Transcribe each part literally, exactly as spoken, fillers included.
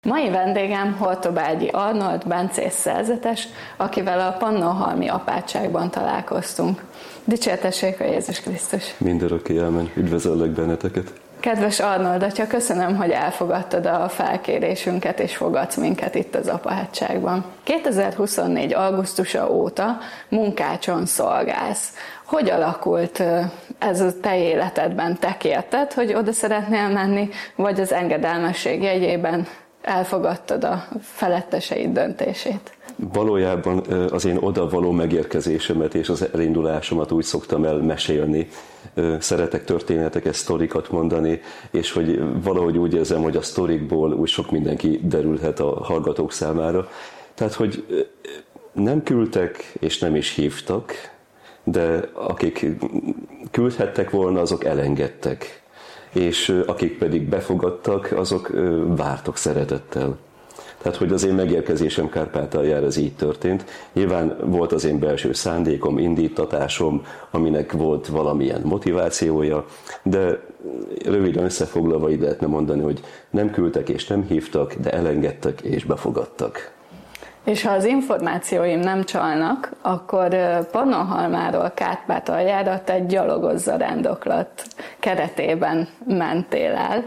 Mai vendégem Hortobágyi Arnold bencés szerzetes, akivel a Pannonhalmi apátságban találkoztunk. Dicsértessék a Jézus Krisztus! Mindörökké elmenj, üdvözöllek benneteket! Kedves Arnold atya, köszönöm, hogy elfogadtad a felkérésünket és fogadsz minket itt az apátságban. kétezer-huszonnégy. augusztusa óta munkácson szolgálsz. Hogy alakult ez a te életedben? Te kérted, hogy oda szeretnél menni, vagy az engedelmesség jegyében elfogadtad a feletteseid döntését? Valójában az én oda való megérkezésemet és az elindulásomat úgy szoktam elmesélni. Szeretek történeteket, sztorikat mondani, és hogy valahogy úgy érzem, hogy a sztorikból úgy sok mindenki derülhet a hallgatók számára. Tehát, hogy nem küldtek és nem is hívtak, de akik küldhettek volna, azok elengedtek. És akik pedig befogadtak, azok vártak szeretettel. Tehát, hogy az én megérkezésem Kárpátaljára ez így történt. Nyilván volt az én belső szándékom, indítatásom, aminek volt valamilyen motivációja, de röviden összefoglalva így lehetne mondani, hogy nem küldtek és nem hívtak, de elengedtek és befogadtak. És ha az információim nem csalnak, akkor Pannonhalmáról Kárpátaljára te gyalogos zarándoklat keretében mentél el.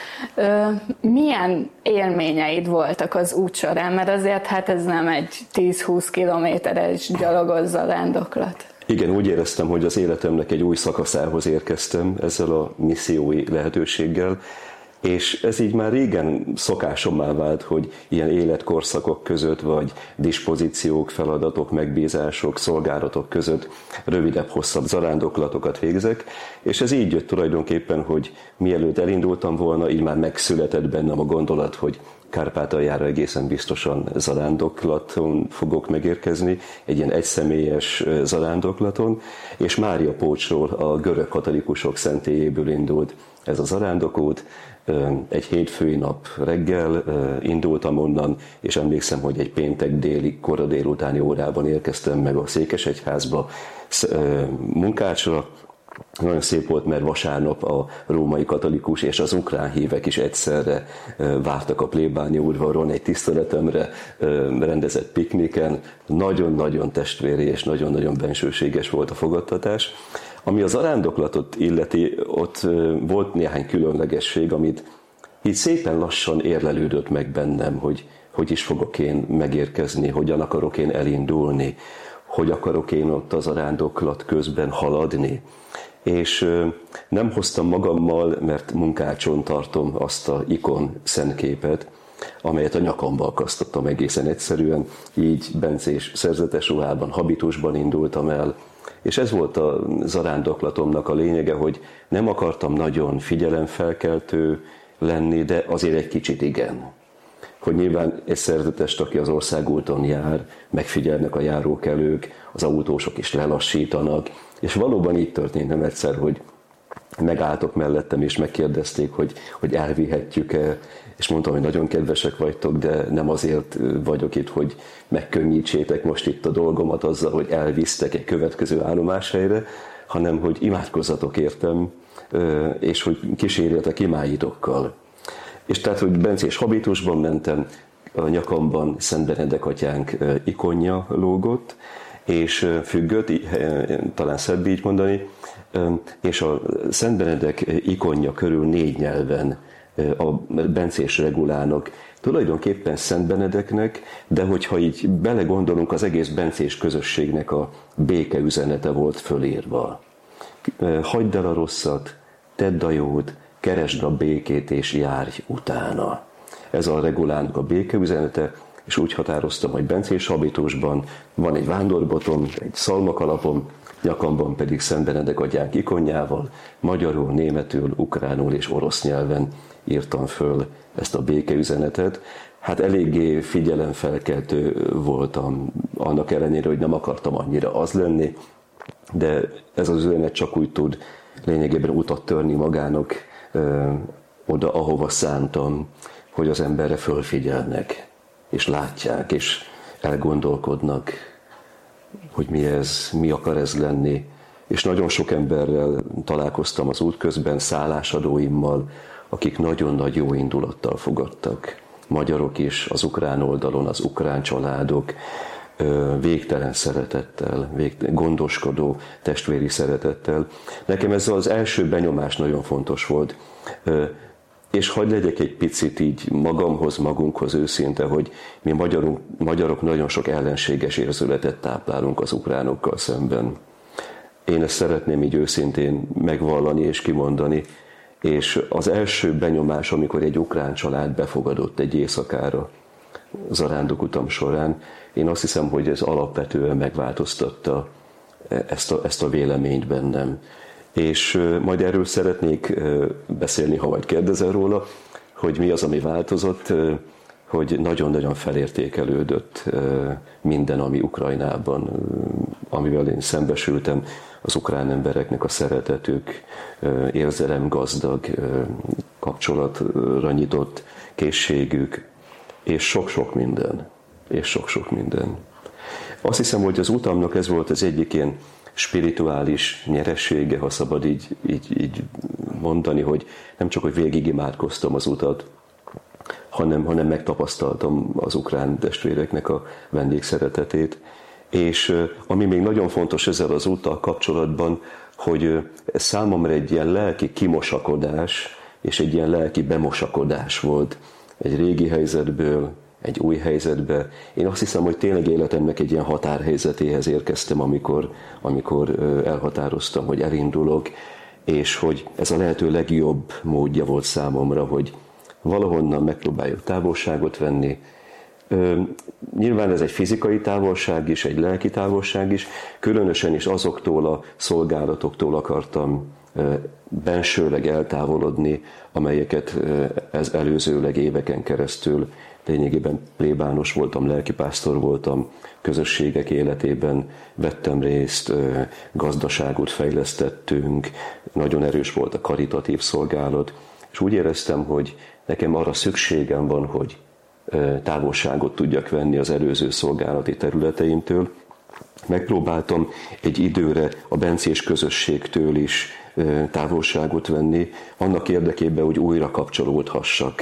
Milyen élményeid voltak az út során? Mert azért hát ez nem egy tíz-húsz kilométeres gyalogos zarándoklat. Igen, úgy éreztem, hogy az életemnek egy új szakaszához érkeztem ezzel a missziói lehetőséggel, és ez így már régen szokásommá vált, hogy ilyen életkorszakok között, vagy dispozíciók, feladatok, megbízások, szolgálatok között rövidebb, hosszabb zarándoklatokat végzek, és ez így jött tulajdonképpen, hogy mielőtt elindultam volna, így már megszületett bennem a gondolat, hogy Kárpátaljára egészen biztosan zarándoklaton fogok megérkezni, egy ilyen egyszemélyes zarándoklaton, és Mária Pócsról, a görög katolikusok szentélyéből indult ez a zarándokút. Egy hétfői nap reggel indultam onnan, és emlékszem, hogy egy péntek déli, kora délutáni órában érkeztem meg a Székesegyházba Munkácsra. Nagyon szép volt, mert vasárnap a római katolikus és az ukrán hívek is egyszerre vártak a plébánia udvaron egy tiszteletemre rendezett pikniken. Nagyon-nagyon testvéri és nagyon-nagyon bensőséges volt a fogadtatás. Ami az zarándoklatot illeti, ott volt néhány különlegesség, amit így szépen lassan érlelődött meg bennem, hogy hogy is fogok én megérkezni, hogyan akarok én elindulni, hogy akarok én ott az zarándoklat közben haladni. És nem hoztam magammal, mert Munkácson tartom azt a ikon szentképet, amelyet a nyakamba akasztottam egészen egyszerűen, így bencés szerzetes ruhában, habitusban indultam el, és ez volt a zarándoklatomnak a lényege, hogy nem akartam nagyon figyelemfelkeltő lenni, de azért egy kicsit igen. Hogy nyilván egy szerzetest, aki az országúton jár, megfigyelnek a járókelők, az autósok is lelassítanak, és valóban így történt nem egyszer, hogy megálltok mellettem, és megkérdezték, hogy, hogy elvihetjük-e, és mondtam, hogy nagyon kedvesek vagytok, de nem azért vagyok itt, hogy megkönnyítsétek most itt a dolgomat azzal, hogy elvisztek egy következő állomáshelyre, hanem hogy imádkozzatok értem, és hogy kísérjetek imáitokkal. És tehát, hogy bencés habitusban mentem, a nyakamban Szent Benedek atyánk ikonja lógott, és függött, talán szebb így mondani, és a Szent Benedek ikonja körül négy nyelven a bencés regulának, tulajdonképpen Szent Benedeknek, de hogyha így belegondolunk, az egész bencés közösségnek a béke üzenete volt fölírva. Hagyd el a rosszat, tedd a jót, keresd a békét és járj utána. Ez a regulának a béke üzenete, és úgy határoztam, hogy bencés habitusban van egy vándorbotom, egy szalmakalapom, nyakamban pedig Szent Benedek atyánk ikonjával, magyarul, németül, ukránul és orosz nyelven írtam föl ezt a békeüzenetet. Hát eléggé figyelemfelkeltő voltam, annak ellenére, hogy nem akartam annyira az lenni, de ez az üzenet csak úgy tud lényegében utat törni magának ö, oda, ahova szántam, hogy az emberre fölfigyelnek, és látják, és elgondolkodnak, hogy mi ez, mi akar ez lenni. És nagyon sok emberrel találkoztam az út közben, szállásadóimmal, akik nagyon nagy jó indulattal fogadtak. magyarok is, az ukrán oldalon, az ukrán családok végtelen szeretettel, végtelen, gondoskodó testvéri szeretettel. Nekem ez az első benyomás nagyon fontos volt. És hadd legyek egy picit így magamhoz, magunkhoz őszinte, hogy mi magyarok, magyarok nagyon sok ellenséges érzületet táplálunk az ukránokkal szemben. Én ezt szeretném így őszintén megvallani és kimondani, és az első benyomás, amikor egy ukrán család befogadott egy éjszakára zarándokutam során, én azt hiszem, hogy ez alapvetően megváltoztatta ezt a, ezt a véleményt bennem. És majd erről szeretnék beszélni, ha majd kérdezel róla, hogy mi az, ami változott, hogy nagyon-nagyon felértékelődött minden, ami Ukrajnában, amivel én szembesültem, az ukrán embereknek a szeretetük, érzelemgazdag, kapcsolatra nyitott készségük, és sok-sok minden, és sok-sok minden. Azt hiszem, hogy az utamnak ez volt az egyik ilyen spirituális nyeressége, ha szabad így, így, így mondani, hogy nem csak, hogy végig imádkoztam az utat, hanem, hanem megtapasztaltam az ukrán testvéreknek a vendégszeretetét. És ami még nagyon fontos ezzel az úttal kapcsolatban, hogy ez számomra egy ilyen lelki kimosakodás, és egy ilyen lelki bemosakodás volt egy régi helyzetből, egy új helyzetbe. Én azt hiszem, hogy tényleg életemnek egy ilyen határhelyzetéhez érkeztem, amikor, amikor elhatároztam, hogy elindulok, és hogy ez a lehető legjobb módja volt számomra, hogy valahonnan megpróbáljuk távolságot venni. Nyilván ez egy fizikai távolság is, egy lelki távolság is, különösen is azoktól a szolgálatoktól akartam bensőleg eltávolodni, amelyeket ez előzőleg éveken keresztül lényegében plébános voltam, lelkipásztor voltam, közösségek életében vettem részt, gazdaságot fejlesztettünk, nagyon erős volt a karitatív szolgálat, és úgy éreztem, hogy nekem arra szükségem van, hogy távolságot tudjak venni az előző szolgálati területeimtől. Megpróbáltam egy időre a bencés közösségtől is távolságot venni, annak érdekében, hogy újra kapcsolódhassak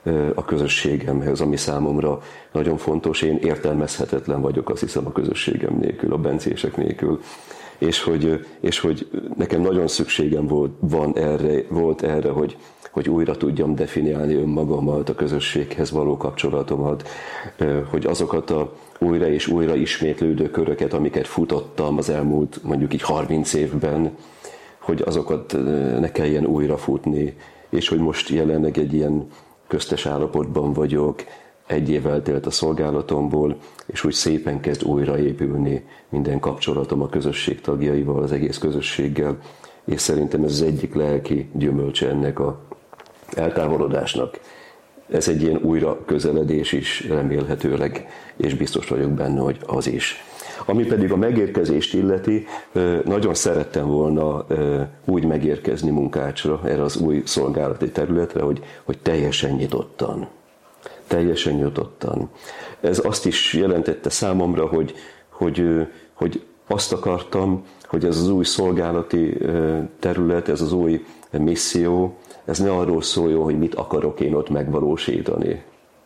a közösségemhez, ami számomra nagyon fontos. Én értelmezhetetlen vagyok, azt hiszem, a közösségem nélkül, a bencések nélkül. És hogy, és hogy nekem nagyon szükségem volt, van erre, volt erre, hogy, hogy újra tudjam definiálni önmagamat, a közösséghez való kapcsolatomat, hogy azokat a újra és újra ismétlődő köröket, amiket futottam az elmúlt mondjuk így harminc évben, hogy azokat ne kelljen újra futni, és hogy most jelenleg egy ilyen köztes állapotban vagyok, egy év eltelt a szolgálatomból, és úgy szépen kezd újraépülni minden kapcsolatom a közösség tagjaival, az egész közösséggel, és szerintem ez az egyik lelki gyümölcse ennek a eltávolodásnak. Ez egy ilyen újra közeledés is remélhetőleg, és biztos vagyok benne, hogy az is. Ami pedig a megérkezést illeti, nagyon szerettem volna úgy megérkezni Munkácsra, erre az új szolgálati területre, hogy, hogy teljesen nyitottan. Teljesen nyitottan. Ez azt is jelentette számomra, hogy, hogy, hogy azt akartam, hogy ez az új szolgálati terület, ez az új misszió, ez ne arról szóljon, hogy mit akarok én ott megvalósítani.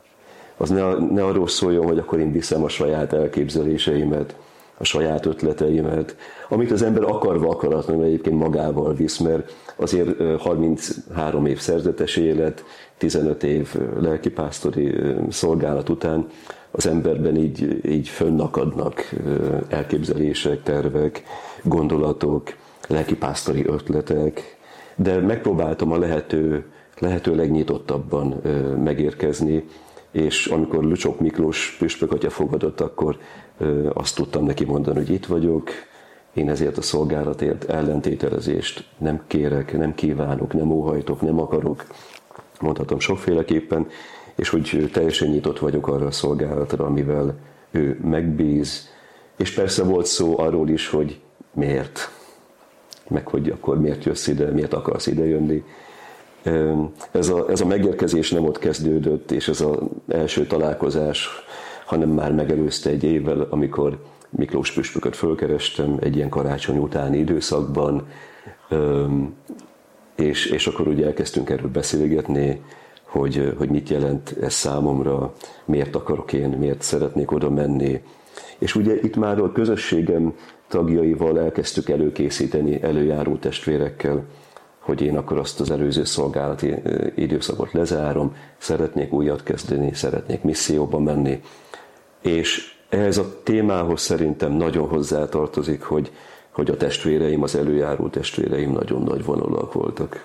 Az ne, ne arról szóljon, hogy akkor én viszem a saját elképzeléseimet, a saját ötleteimet, amit az ember akarva akaratlanul egyébként magával visz, mert azért harminchárom év szerzetes élet, tizenöt év lelkipásztori szolgálat után az emberben így, így fönnakadnak elképzelések, tervek, gondolatok, lelkipásztori ötletek, de megpróbáltam a lehető, lehető legnyitottabban megérkezni, és amikor Lucsok Miklós püspök atya fogadott, akkor azt tudtam neki mondani, hogy itt vagyok, én ezért a szolgálatért ellentételezést nem kérek, nem kívánok, nem óhajtok, nem akarok, mondhatom sokféleképpen, és hogy teljesen nyitott vagyok arra a szolgálatra, amivel ő megbíz, és persze volt szó arról is, hogy miért, meg hogy akkor miért jössz ide, miért akarsz ide jönni. Ez a, ez a megérkezés nem ott kezdődött, és ez az első találkozás, hanem már megelőzte egy évvel, amikor Miklós püspököt fölkerestem egy ilyen karácsony utáni időszakban, és, és akkor ugye elkezdtünk erről beszélgetni, hogy, hogy mit jelent ez számomra, miért akarok én, miért szeretnék oda menni. És ugye itt már a közösségem tagjaival elkezdtük előkészíteni, előjáró testvérekkel, hogy én akkor azt az előző szolgálati időszakot lezárom, szeretnék újat kezdeni, szeretnék misszióba menni. És ehhez a témához szerintem nagyon hozzátartozik, hogy, hogy a testvéreim, az előjáró testvéreim nagyon nagy vonalak voltak.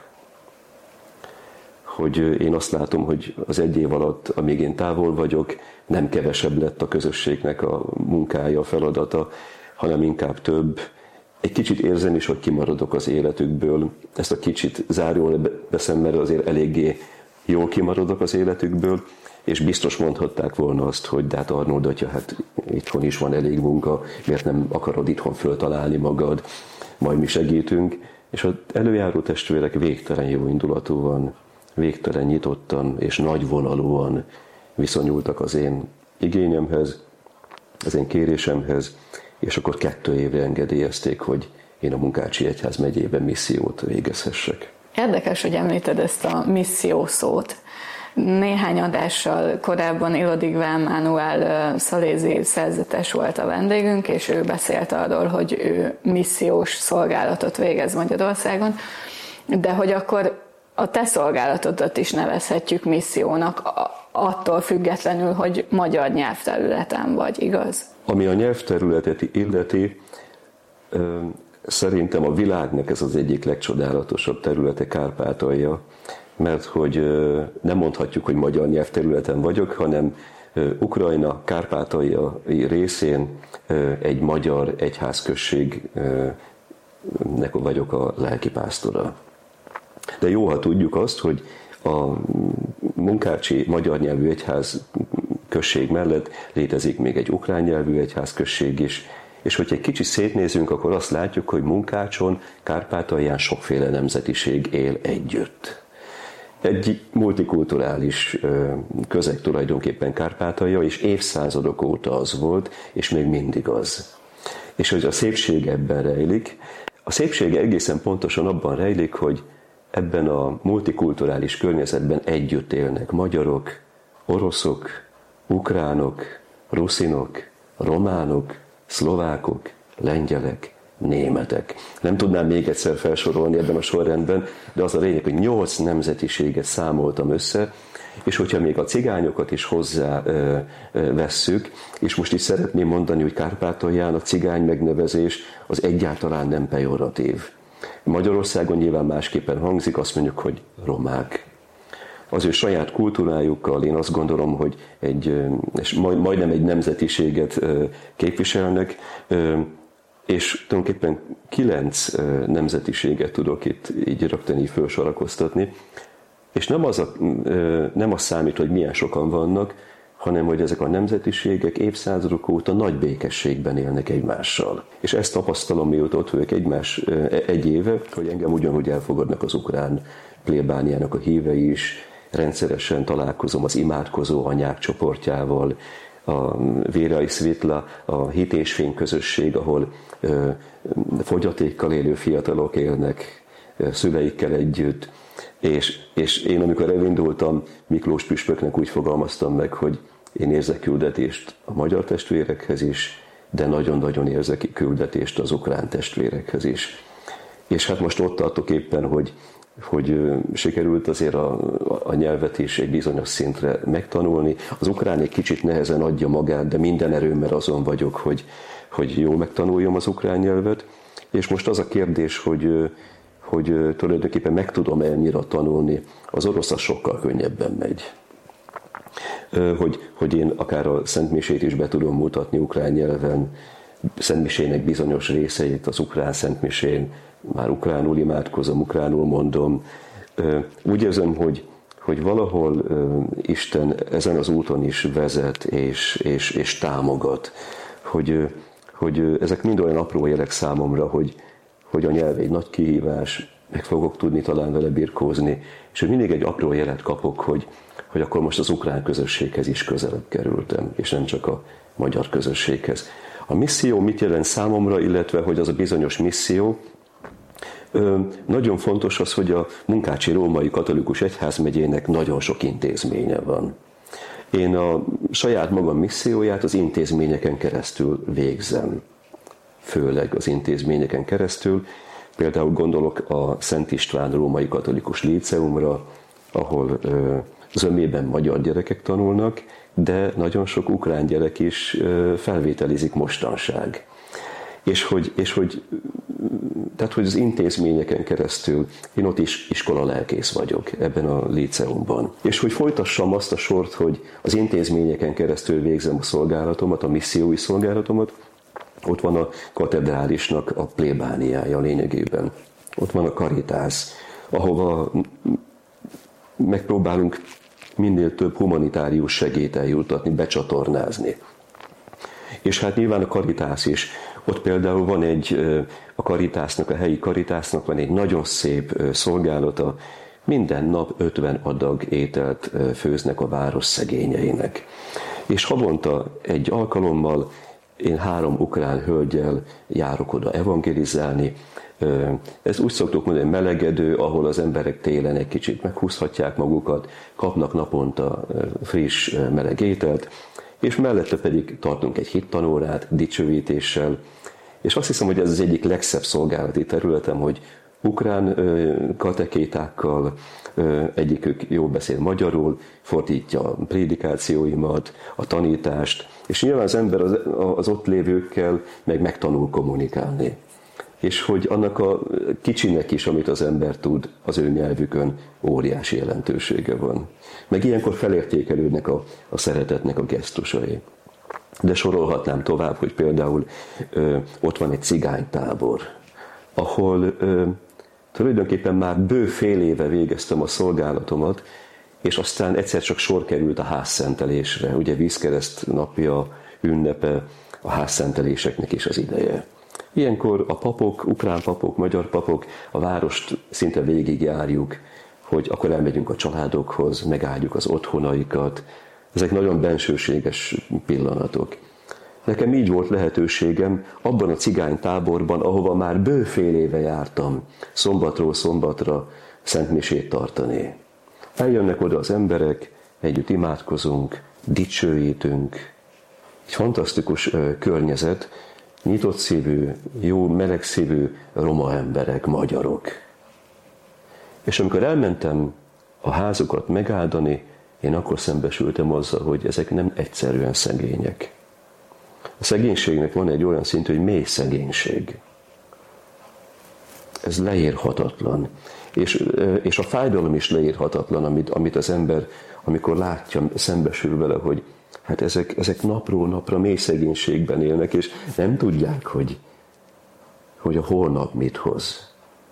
Hogy én azt látom, hogy az egy év alatt, amíg én távol vagyok, nem kevesebb lett a közösségnek a munkája, a feladata, hanem inkább több. Egy kicsit érzem is, hogy kimaradok az életükből. Ezt a kicsit zárjól veszem, mert azért eléggé jól kimaradok az életükből, és biztos mondhatták volna azt, hogy de hát Arnold atya, hát itthon is van elég munka, miért nem akarod itthon föltalálni magad, majd mi segítünk. És az előjáró testvérek végtelen jó indulatúan, végtelen nyitottan és nagyvonalúan viszonyultak az én igényemhez, az én kérésemhez, és akkor kettő évre engedélyezték, hogy én a Munkácsi Egyház megyében missziót végezhessek. Érdekes, hogy említed ezt a misszió szót. Néhány adással korábban Ilodig Mánuel szalézi szerzetes volt a vendégünk, és ő beszélt arról, hogy ő missziós szolgálatot végez Magyarországon, de hogy akkor a te szolgálatodat is nevezhetjük missziónak, attól függetlenül, hogy magyar nyelvterületen vagy, igaz? Ami a nyelvterületet illeti, szerintem a világnak ez az egyik legcsodálatosabb területe, Kárpátalja, mert hogy nem mondhatjuk, hogy magyar nyelvterületen vagyok, hanem Ukrajna kárpátaljai részén egy magyar egyházközségnek vagyok a lelkipásztora. De jó, ha tudjuk azt, hogy a Munkácsi magyar nyelvű egyház község mellett létezik még egy ukrán nyelvű egyházközség is, és hogyha egy kicsit szétnézünk, akkor azt látjuk, hogy Munkácson, Kárpátalján sokféle nemzetiség él együtt. Egy multikulturális közeg tulajdonképpen Kárpátalja, és évszázadok óta az volt, és még mindig az. És hogy a szépség ebben rejlik. A szépsége egészen pontosan abban rejlik, hogy ebben a multikulturális környezetben együtt élnek magyarok, oroszok, ukránok, ruszinok, románok, szlovákok, lengyelek, németek. Nem tudnám még egyszer felsorolni ebben a sorrendben, de az a lényeg, hogy nyolc nemzetiséget számoltam össze, és hogyha még a cigányokat is hozzá ö, ö, vesszük, és most is szeretném mondani, hogy Kárpátalján a cigány megnevezés az egyáltalán nem pejoratív. Magyarországon nyilván másképpen hangzik, azt mondjuk, hogy romák. Az ő saját kultúrájukkal én azt gondolom, hogy egy, és majd, majdnem egy nemzetiséget képviselnek, és tulajdonképpen kilenc nemzetiséget tudok itt így rögtön így felsorakoztatni, és nem az, a, nem az számít, hogy milyen sokan vannak, hanem hogy ezek a nemzetiségek évszázadok óta nagy békességben élnek egymással. És ezt tapasztalom, mióta ott vagyok egymás egy éve, hogy engem ugyanúgy elfogadnak az ukrán plébániának a hívei is, rendszeresen találkozom az imádkozó anyák csoportjával, a Vérai Svitla, a Hit és Fény közösség, ahol ö, fogyatékkal élő fiatalok élnek ö, szüleikkel együtt, és, és én amikor elindultam, Miklós püspöknek úgy fogalmaztam meg, hogy én érzek küldetést a magyar testvérekhez is, de nagyon-nagyon érzek küldetést az ukrán testvérekhez is. És hát most ott tartok éppen, hogy, hogy sikerült azért a, a nyelvet is egy bizonyos szintre megtanulni. Az ukrán egy kicsit nehezen adja magát, de minden erőmmel azon vagyok, hogy, hogy jól megtanuljam az ukrán nyelvet. És most az a kérdés, hogy, hogy tulajdonképpen meg tudom ennyire tanulni, az orosz az sokkal könnyebben megy. Hogy, hogy én akár a Szentmisét is be tudom mutatni ukrán nyelven, Szentmisének bizonyos részeit az ukrán Szentmisén, már ukránul imádkozom, ukránul mondom. Úgy érzem, hogy, hogy valahol Isten ezen az úton is vezet és, és, és támogat, hogy, hogy ezek mind olyan apró jelek számomra, hogy, hogy a nyelv egy nagy kihívás, meg fogok tudni talán vele birkózni, és hogy mindig egy apró jelet kapok, hogy, hogy akkor most az ukrán közösséghez is közelebb kerültem, és nem csak a magyar közösséghez. A misszió mit jelent számomra, illetve hogy az a bizonyos misszió, Nagyon fontos az, hogy a Munkácsi Római Katolikus Egyházmegyének nagyon sok intézménye van. Én a saját magam misszióját az intézményeken keresztül végzem. Főleg az intézményeken keresztül. Például gondolok a Szent István Római Katolikus Líceumra, ahol zömében magyar gyerekek tanulnak, de nagyon sok ukrán gyerek is felvételizik mostanság. És hogy, és hogy, tehát, hogy az intézményeken keresztül én ott is iskola lelkész vagyok ebben a líceumban. És hogy folytassam azt a sort, hogy az intézményeken keresztül végzem a szolgálatomat, a missziói szolgálatomat, ott van a katedrálisnak a plébániája lényegében. Ott van a Karitász, ahova megpróbálunk minél több humanitárius segélyt eljuttatni, becsatornázni. És hát nyilván a Karitász is. Ott például van egy, a Karitásznak, a helyi Karitásznak van egy nagyon szép szolgálata, minden nap ötven adag ételt főznek a város szegényeinek. És havonta egy alkalommal én három ukrán hölgyel járok oda evangelizálni. Ez úgy szoktuk mondani, melegedő, ahol az emberek télen egy kicsit meghúzhatják magukat, kapnak naponta friss, meleg ételt, és mellette pedig tartunk egy hittanórát dicsőítéssel, és azt hiszem, hogy ez az egyik legszebb szolgálati területem, hogy ukrán katekétákkal, egyikük jól beszél magyarul, fordítja a prédikációimat, a tanítást, és nyilván az ember az, az ott lévőkkel meg megtanul kommunikálni. És hogy annak a kicsinek is, amit az ember tud, az ő nyelvükön óriási jelentősége van. Meg ilyenkor felértékelődnek a, a szeretetnek a gesztusai. De sorolhatnám tovább, hogy például ö, ott van egy cigánytábor, ahol ö, tulajdonképpen már bő fél éve végeztem a szolgálatomat, és aztán egyszer csak sor került a házszentelésre. Ugye vízkereszt napja, ünnepe, a házszenteléseknek is az ideje. Ilyenkor a papok, ukrán papok, magyar papok, a várost szinte végigjárjuk, hogy akkor elmegyünk a családokhoz, megáldjuk az otthonaikat. Ezek nagyon bensőséges pillanatok. Nekem így volt lehetőségem abban a cigánytáborban, ahova már bő fél éve jártam, szombatról szombatra szentmisét tartani. Eljönnek oda az emberek, együtt imádkozunk, dicsőítünk. Egy fantasztikus környezet, nyitott szívű, jó, meleg szívű roma emberek, magyarok. És amikor elmentem a házukat megáldani, én akkor szembesültem azzal, hogy ezek nem egyszerűen szegények. A szegénységnek van egy olyan szintű, hogy mély szegénység. Ez leírhatatlan. És, és a fájdalom is leírhatatlan, amit, amit az ember, amikor látja, szembesül vele, hogy hát ezek, ezek napról napra mély szegénységben élnek, és nem tudják, hogy, hogy a holnap mit hoz.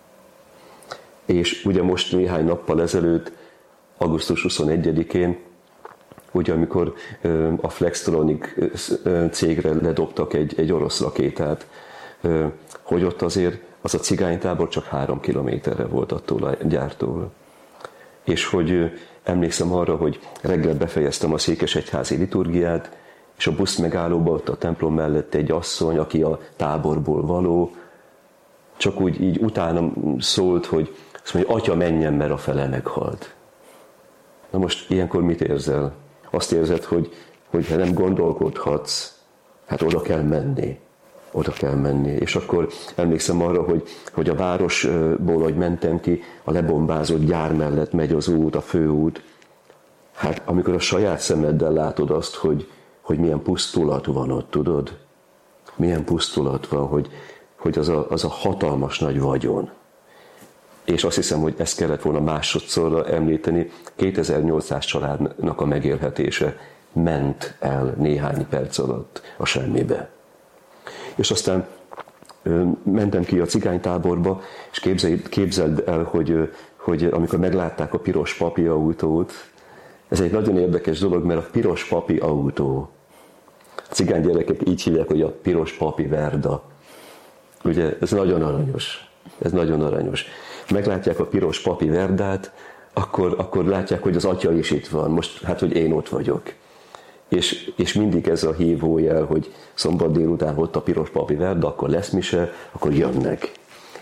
És ugye most néhány nappal ezelőtt, augusztus huszonegyedikén, ugye amikor a Flextronic cégre ledobtak egy, egy orosz rakétát, hogy ott azért az a cigánytábor csak három kilométerre volt attól a gyártól. És hogy emlékszem arra, hogy reggel befejeztem a székesegyházi liturgiát, és a busz megállóba ott a templom mellett egy asszony, aki a táborból való, csak úgy így utána szólt, hogy azt mondja, atya, menjen, mert a fele meghalt. Na most ilyenkor mit érzel? Azt érzed, hogy, hogy ha nem gondolkodhatsz, hát oda kell menni. Oda kell menni. És akkor emlékszem arra, hogy, hogy a városból, hogy mentem ki, a lebombázott gyár mellett megy az út, a főút. Hát amikor a saját szemeddel látod azt, hogy, hogy milyen pusztulat van ott, tudod? Milyen pusztulat van, hogy, hogy az, a, az a hatalmas nagy vagyon. És azt hiszem, hogy ezt kellett volna másodszorra említeni, kétezer-nyolcszáz családnak a megélhetése ment el néhány perc alatt a semmibe. És aztán mentem ki a cigánytáborba, és képzeld, képzeld el, hogy, hogy amikor meglátták a piros papi autót, ez egy nagyon érdekes dolog, mert a piros papi autó, a cigány gyerekek így hívják, hogy a piros papi Verda. Ugye ez nagyon aranyos, ez nagyon aranyos. Meglátják a piros papi Verdát, akkor, akkor látják, hogy az atya is itt van, most hát, hogy én ott vagyok. És, és mindig ez a hívójel, hogy szombat délután ott a piros papi Verda, akkor lesz mise, akkor jönnek.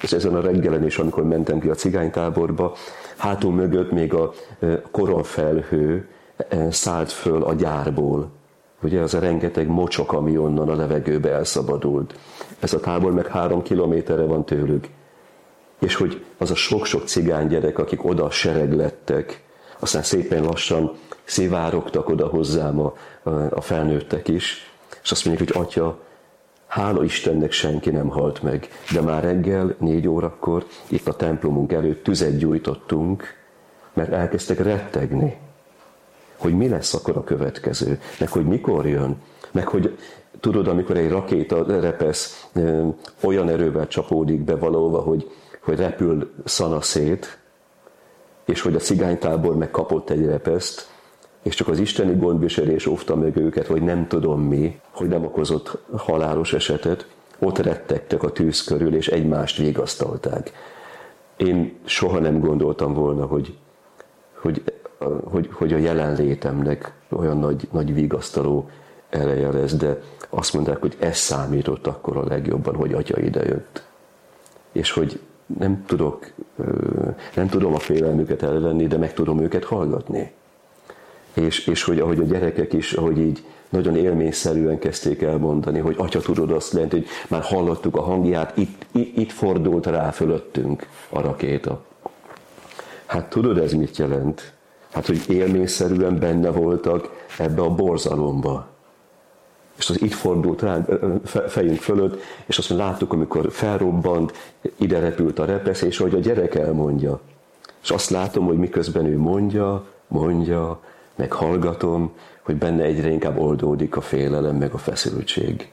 és ezen a reggelen is, amikor mentem ki a cigánytáborba, hátul mögött még a koronfelhő szállt föl a gyárból. Ugye az a rengeteg mocsok, ami onnan a levegőbe elszabadult. Ez a tábor meg három kilométerre van tőlük. És hogy az a sok-sok cigány gyerek, akik oda sereglettek, aztán szépen lassan szivárogtak oda hozzám a, a felnőttek is, és azt mondják, hogy Atya, hála Istennek senki nem halt meg, de már reggel, négy órakor itt a templomunk előtt tüzet gyújtottunk, mert elkezdtek rettegni, hogy mi lesz akkor a következő, meg hogy mikor jön, meg hogy tudod, amikor egy rakéta repesz, olyan erővel csapódik be valahova, hogy, hogy repül szana szét, és hogy a cigánytábor meg kapott egy repeszt, és csak az isteni gondviselés óvta meg őket, hogy nem tudom mi, hogy nem okozott halálos esetet, ott rettegtek a tűz körül, és egymást vigasztalták. Én soha nem gondoltam volna, hogy, hogy, hogy, hogy a jelenlétemnek olyan nagy, nagy vigasztaló ereje lesz, de azt mondták, hogy ez számított akkor a legjobban, hogy Atya idejött. És hogy nem tudok, nem tudom a félelmüket elvenni, de meg tudom őket hallgatni. És, és hogy ahogy a gyerekek is, ahogy így nagyon élményszerűen kezdték elmondani, hogy Atya, tudod, azt jelenti, hogy már hallottuk a hangját, itt, itt, itt fordult rá fölöttünk a rakéta. Hát tudod, ez mit jelent? Hát, hogy élményszerűen benne voltak ebbe a borzalomba. És az itt fordult rá fejünk fölött, és azt láttuk, amikor felrobbant, ide repült a repesz, és hogy a gyerek elmondja. És azt látom, hogy miközben ő mondja, mondja, meg hallgatom, hogy benne egyre inkább oldódik a félelem, meg a feszültség.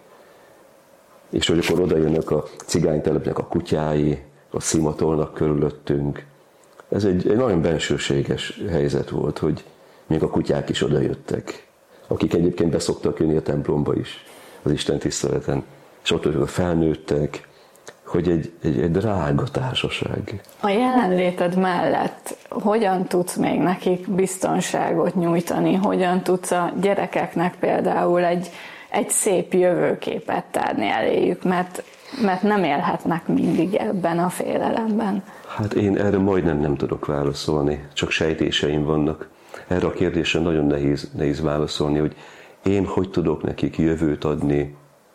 És hogy akkor oda jönnek a cigánytelepnek a kutyái, a szimatolnak körülöttünk. Ez egy, egy nagyon bensőséges helyzet volt, hogy még a kutyák is oda jöttek, akik egyébként beszoktak jönni a templomba is, az Isten tiszteleten. És ott a felnőttek, hogy egy, egy, egy drága társaság. A jelenléted mellett hogyan tudsz még nekik biztonságot nyújtani? Hogyan tudsz a gyerekeknek például egy, egy szép jövőképet tárni eléjük? Mert, mert nem élhetnek mindig ebben a félelemben. Hát én erre majdnem nem tudok válaszolni, csak sejtéseim vannak. Erre a kérdésre nagyon nehéz, nehéz válaszolni, hogy én hogy tudok nekik jövőt adni.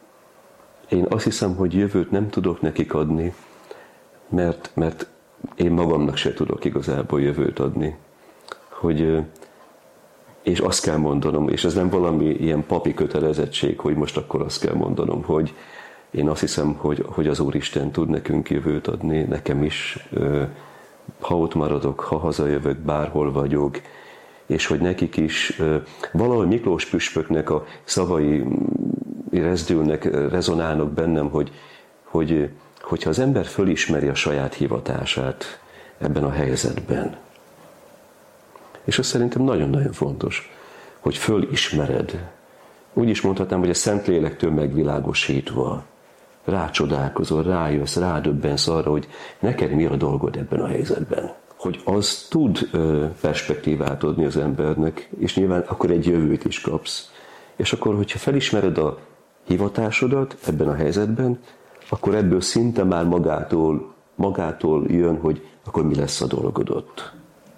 Én azt hiszem, hogy jövőt nem tudok nekik adni, mert, mert én magamnak se tudok igazából jövőt adni. Hogy, és azt kell mondanom, és ez nem valami ilyen papi kötelezettség, hogy most akkor azt kell mondanom, hogy én azt hiszem, hogy, hogy az Úristen tud nekünk jövőt adni, nekem is, ha ott maradok, ha hazajövök, bárhol vagyok, és hogy nekik is valahogy Miklós püspöknek a szavai rezdülnek, rezonálnak bennem, hogy, hogy, hogyha az ember fölismeri a saját hivatását ebben a helyzetben, és ez szerintem nagyon-nagyon fontos, hogy fölismered. Úgy is mondhatnám, hogy a Szentlélektől megvilágosítva rácsodálkozol, rájössz, rádöbbensz arra, hogy neked mi a dolgod ebben a helyzetben. Hogy az tud perspektívát adni az embernek, és nyilván akkor egy jövőt is kapsz. És akkor, hogyha felismered a hivatásodat ebben a helyzetben, akkor ebből szinte már magától, magától jön, hogy akkor mi lesz a dolgod ott.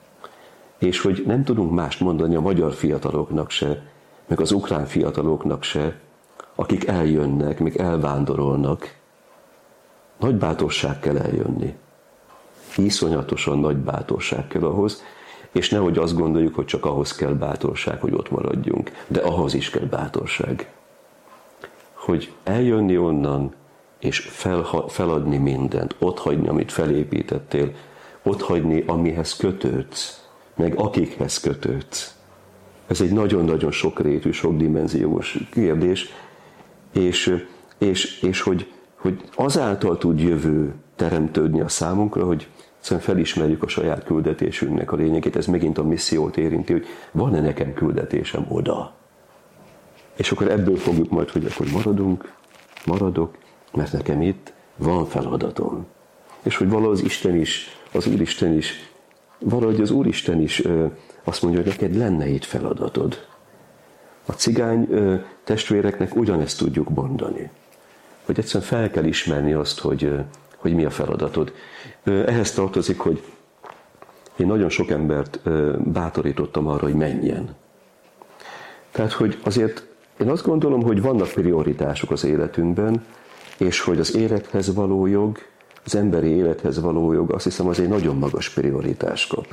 És hogy nem tudunk mást mondani a magyar fiataloknak se, meg az ukrán fiataloknak se, akik eljönnek, még elvándorolnak. Nagy bátorság kell eljönni. Iszonyatosan nagy bátorság kell ahhoz, és nehogy azt gondoljuk, hogy csak ahhoz kell bátorság, hogy ott maradjunk, de ahhoz is kell bátorság. Hogy eljönni onnan, és fel, feladni mindent, otthagyni, amit felépítettél, otthagyni, amihez kötődsz, meg akikhez kötődsz. Ez egy nagyon-nagyon sokrétű, sokdimenziós kérdés, és, és, és hogy, hogy azáltal tud jövő teremtődni a számunkra, hogy egyszerűen felismerjük a saját küldetésünknek a lényegét. Ez megint a missziót érinti, hogy van-e nekem küldetésem oda. És akkor ebből fogjuk majd, hogy akkor maradunk, maradok, mert nekem itt van feladatom. És hogy valahogy az Isten is, az Úristen is, valahogy az Úristen is azt mondja, hogy neked lenne itt feladatod. A cigány testvéreknek ugyanezt tudjuk mondani. Hogy egyszerűen fel kell ismerni azt, hogy, hogy hogy mi a feladatod. Ehhez tartozik, hogy én nagyon sok embert bátorítottam arra, hogy menjen. Tehát, hogy azért én azt gondolom, hogy vannak prioritások az életünkben, és hogy az élethez való jog, az emberi élethez való jog, azt hiszem, az egy nagyon magas prioritás kap.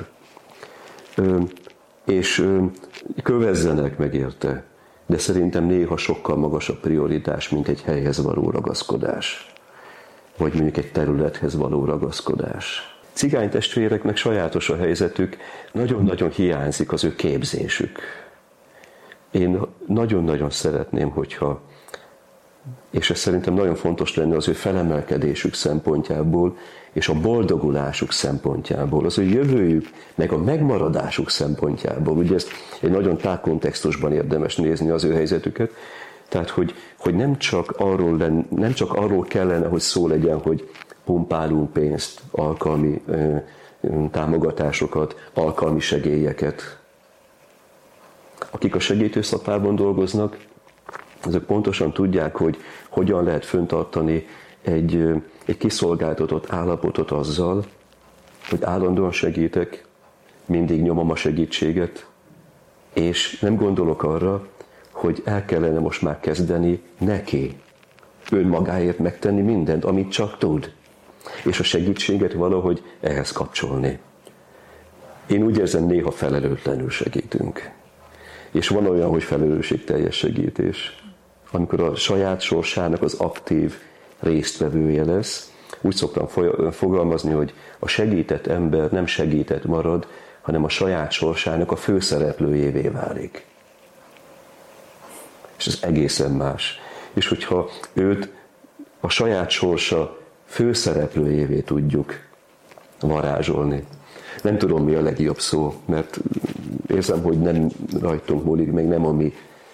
És kövezzenek meg érte, de szerintem néha sokkal magasabb prioritás, mint egy helyhez való ragaszkodás, vagy mondjuk egy területhez való ragaszkodás. Cigány testvéreknek sajátos a helyzetük, nagyon-nagyon hiányzik az ő képzésük. Én nagyon-nagyon szeretném, hogyha, és ez szerintem nagyon fontos lenne az ő felemelkedésük szempontjából, és a boldogulásuk szempontjából, az ő jövőjük, meg a megmaradásuk szempontjából. Ugye ezt egy nagyon tág kontextusban érdemes nézni az ő helyzetüket. Tehát, hogy, hogy nem, csak arról len, nem csak arról kellene, hogy szó legyen, hogy pumpálunk pénzt, alkalmi ö, támogatásokat, alkalmi segélyeket. Akik a segítőszapában dolgoznak, azok pontosan tudják, hogy hogyan lehet fenntartani egy, egy kiszolgáltatott állapotot azzal, hogy állandóan segítek, mindig nyomom a segítséget, és nem gondolok arra, hogy el kellene most már kezdeni neki önmagáért megtenni mindent, amit csak tud, és a segítséget valahogy ehhez kapcsolni. Én úgy érzem, néha felelőtlenül segítünk. És van olyan, hogy felelősségteljes segítés. Amikor a saját sorsának az aktív résztvevője lesz, úgy szoktam fogalmazni, hogy a segített ember nem segített marad, hanem a saját sorsának a főszereplőjévé válik. És ez egészen más. És hogyha őt a saját sorsa főszereplőjévé tudjuk varázsolni. Nem tudom, mi a legjobb szó, mert érzem, hogy nem rajtunk múlik, meg nem a mi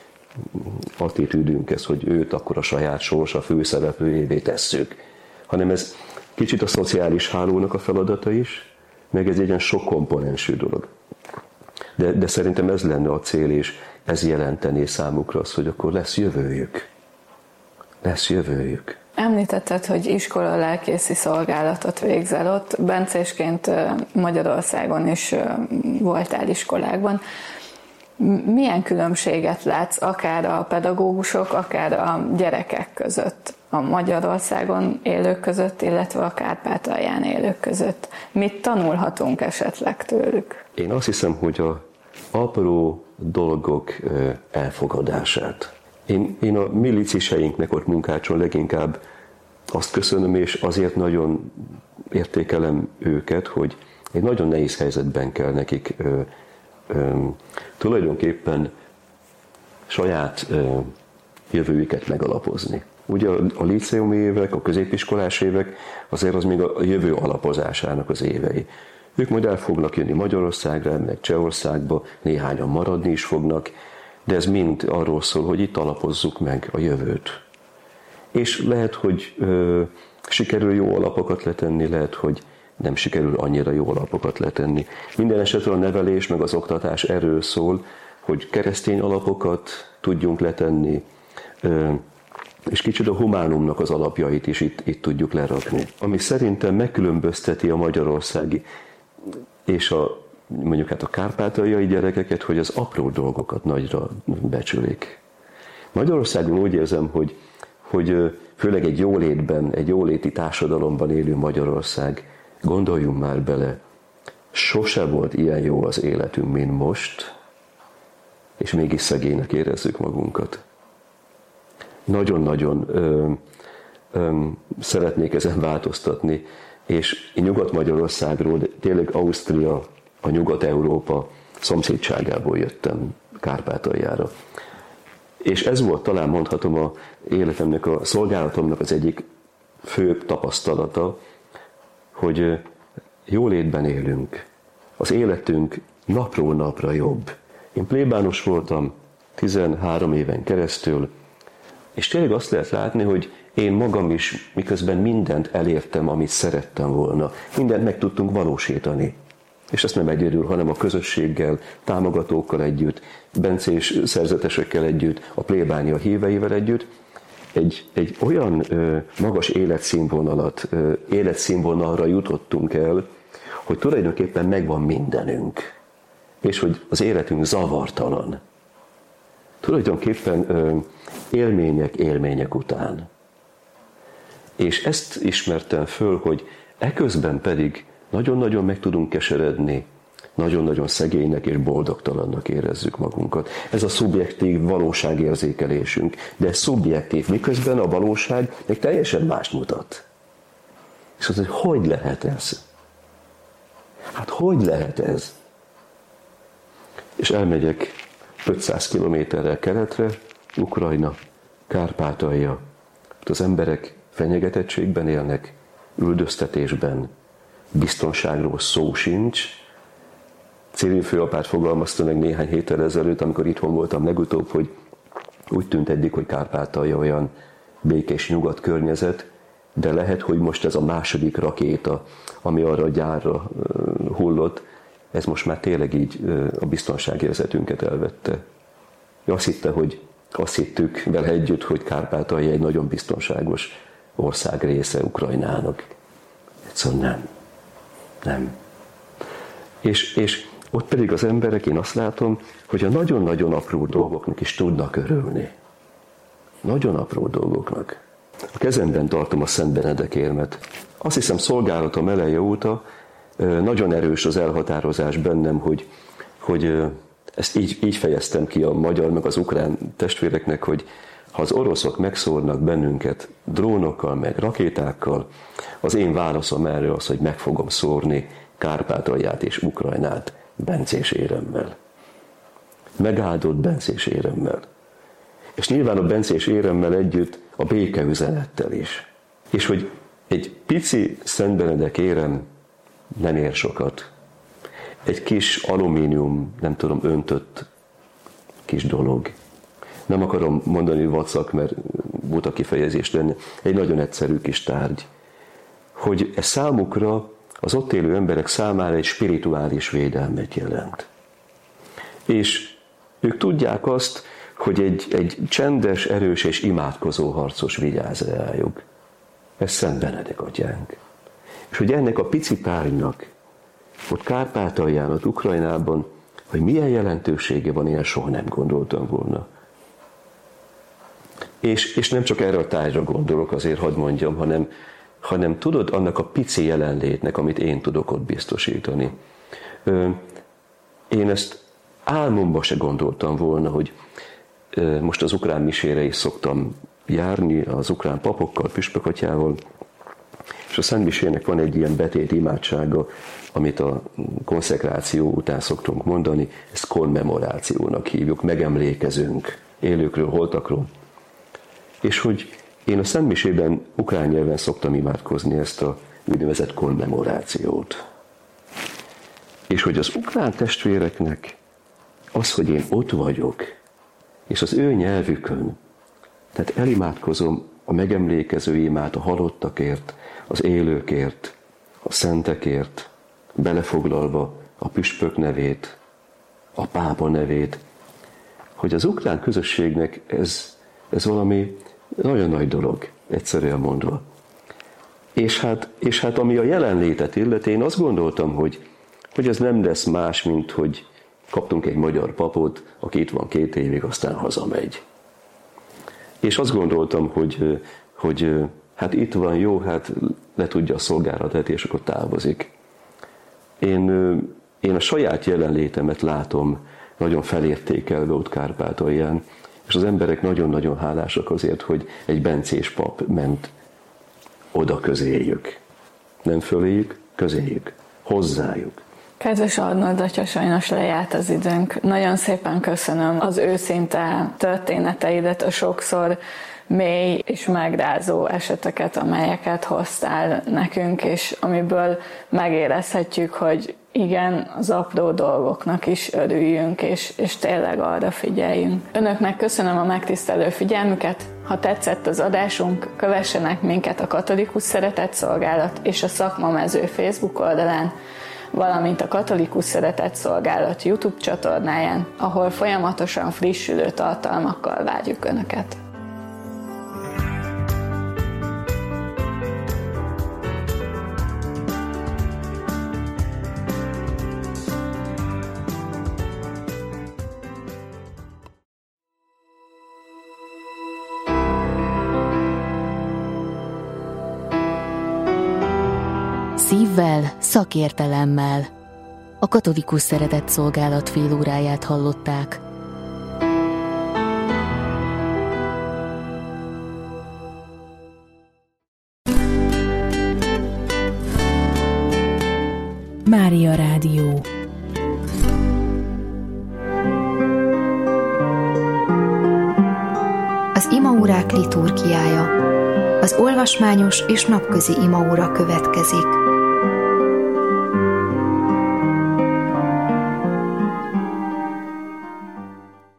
attitűdünk ez, hogy őt akkor a saját sorsa főszereplőjévé tesszük, hanem ez kicsit a szociális hálónak a feladata is, meg ez egy ilyen sok komponensű dolog. De, de szerintem ez lenne a cél, és ez jelentené számukra az, hogy akkor lesz jövőjük. Lesz jövőjük. Említetted, hogy iskola lelkészi szolgálatot végzel ott. Bencésként Magyarországon is voltál iskolákban. Milyen különbséget látsz akár a pedagógusok, akár a gyerekek között, a Magyarországon élők között, illetve a Kárpátalján élők között? Mit tanulhatunk esetleg tőlük? Én azt hiszem, hogy a apró dolgok elfogadását. Én, én a miliciseinknek ott Munkácson leginkább azt köszönöm, és azért nagyon értékelem őket, hogy egy nagyon nehéz helyzetben kell nekik ö, ö, tulajdonképpen saját ö, jövőjüket megalapozni. Ugye a, a líceumi évek, a középiskolás évek azért az még a jövő alapozásának az évei. Ők majd el fognak jönni Magyarországra, meg Csehországba, néhányan maradni is fognak, de ez mind arról szól, hogy itt alapozzuk meg a jövőt. És lehet, hogy ö, sikerül jó alapokat letenni, lehet, hogy nem sikerül annyira jó alapokat letenni. Minden esetre a nevelés meg az oktatás erről szól, hogy keresztény alapokat tudjunk letenni, ö, és kicsit a humánumnak az alapjait is itt, itt tudjuk lerakni. Ami szerintem megkülönbözteti a magyarországi és a mondjuk hát a kárpátaljai gyerekeket, hogy az apró dolgokat nagyra becsülik. Magyarországon úgy érzem, hogy, hogy főleg egy jólétben, egy jóléti társadalomban élő Magyarország, gondoljunk már bele, sose volt ilyen jó az életünk, mint most, és mégis szegénynek érezzük magunkat. Nagyon-nagyon ö, ö, szeretnék ezen változtatni, és én Nyugat-Magyarországról, de tényleg Ausztria, a Nyugat-Európa szomszédságából jöttem Kárpátaljára. És ez volt, talán mondhatom, a életemnek, a szolgálatomnak az egyik fő tapasztalata, hogy jólétben élünk. Az életünk napról napra jobb. Én plébános voltam tizenhárom éven keresztül, és tényleg azt lehet látni, hogy én magam is miközben mindent elértem, amit szerettem volna. Mindent meg tudtunk valósítani. És ezt nem egyedül, hanem a közösséggel, támogatókkal együtt, bencés szerzetesekkel együtt, a plébánia híveivel együtt. egy, egy olyan ö, magas életszínvonalat, ö, életszínvonalra jutottunk el, hogy tulajdonképpen megvan mindenünk, és hogy az életünk zavartalan. Tulajdonképpen ö, élmények, élmények után. És ezt ismertem föl, hogy eközben pedig nagyon-nagyon meg tudunk keseredni, nagyon-nagyon szegénynek és boldogtalannak érezzük magunkat. Ez a szubjektív valóságérzékelésünk, de ez szubjektív, miközben a valóság még teljesen mást mutat. És az, hogy hogy lehet ez? Hát hogy lehet ez? És elmegyek ötszáz kilométerrel keletre, Ukrajna, Kárpátalja. Az emberek fenyegetettségben élnek, üldöztetésben, biztonságról szó sincs. Cyril főapát fogalmazta meg néhány héttel ezelőtt, amikor itthon voltam legutóbb, hogy úgy tűnt eddig, hogy Kárpátalja olyan békés nyugat környezet, de lehet, hogy most ez a második rakéta, ami arra a gyárra hullott, ez most már tényleg így a biztonságérzetünket elvette. Azt hitte, hogy azt hittük vele együtt, hogy Kárpátalja egy nagyon biztonságos ország része Ukrajnának. Egyszerűen nem. Nem. És, és ott pedig az emberek, én azt látom, hogy a nagyon-nagyon apró dolgoknak is tudnak örülni. Nagyon apró dolgoknak. A kezemben tartom a Szent Benedek érmet. Azt hiszem, szolgálatom eleje óta nagyon erős az elhatározás bennem, hogy, hogy ezt így, így fejeztem ki a magyar meg az ukrán testvéreknek, hogy ha az oroszok megszórnak bennünket drónokkal, meg rakétákkal, az én válaszom erre az, hogy meg fogom szórni Kárpátalját és Ukrajnát bencés éremmel. Megáldott bencés éremmel. És nyilván a bencés éremmel együtt a békeüzenettel is. És hogy egy pici Szent Benedek érem nem ér sokat. Egy kis alumínium, nem tudom, öntött kis dolog. Nem akarom mondani vacak, mert buta kifejezés lenne. Egy nagyon egyszerű kis tárgy. Hogy ez számukra, az ott élő emberek számára egy spirituális védelmet jelent. És ők tudják azt, hogy egy, egy csendes, erős és imádkozó harcos vigyáz rájuk. Ez Szent Benedek atyánk. És hogy ennek a pici tárgynak, ott Kárpátalján, ott Ukrajnában, hogy milyen jelentősége van, én soha nem gondoltam volna. És, és nem csak erre a tárgyra gondolok, azért hadd mondjam, hanem, hanem tudod, annak a pici jelenlétnek, amit én tudok ott biztosítani. Én ezt álmomba se gondoltam volna, hogy most az ukrán misére is szoktam járni, az ukrán papokkal, püspökatyával, és a Szent Misének van egy ilyen betét imádsága, amit a konszekráció után szoktunk mondani, ezt kommemorációnak hívjuk, megemlékezünk élőkről, holtakról. És hogy én a Szent Misében ukrán nyelven szoktam imádkozni ezt a úgynevezett kommemorációt. És hogy az ukrán testvéreknek az, hogy én ott vagyok, és az ő nyelvükön, tehát elimádkozom a megemlékező imát a halottakért, az élőkért, a szentekért, belefoglalva a püspök nevét, a pápa nevét, hogy az ukrán közösségnek ez, ez valami nagyon nagy dolog, egyszerűen mondva. És hát, és hát ami a jelenlétet illeti, én azt gondoltam, hogy, hogy ez nem lesz más, mint hogy kaptunk egy magyar papot, aki itt van két évig, aztán hazamegy. És azt gondoltam, hogy, hogy hát itt van, jó, hát letudja a szolgálatát, és akkor távozik. Én, én a saját jelenlétemet látom nagyon felértékelve ott Kárpátalján, és az emberek nagyon-nagyon hálásak azért, hogy egy bencés pap ment oda közéjük. Nem föléjük, közéjük, hozzájuk. Kedves Arnold atya, sajnos lejárt az időnk. Nagyon szépen köszönöm az őszinte történeteidet, a sokszor mély és megrázó eseteket, amelyeket hoztál nekünk, és amiből megérezhetjük, hogy igen, az apró dolgoknak is örüljünk, és, és tényleg arra figyeljünk. Önöknek köszönöm a megtisztelő figyelmüket. Ha tetszett az adásunk, kövessenek minket a Katolikus Szeretetszolgálat és a Szakmamező Facebook oldalán, valamint a Katolikus Szeretetszolgálat YouTube csatornáján, ahol folyamatosan frissülő tartalmakkal várjuk Önöket. szívvel, szakértelemmel. A Katolikus Szeretett Szolgálat félóráját hallották. Mária Rádió. Az imaórák liturgiája. Az olvasmányos és napközi imaóra következik.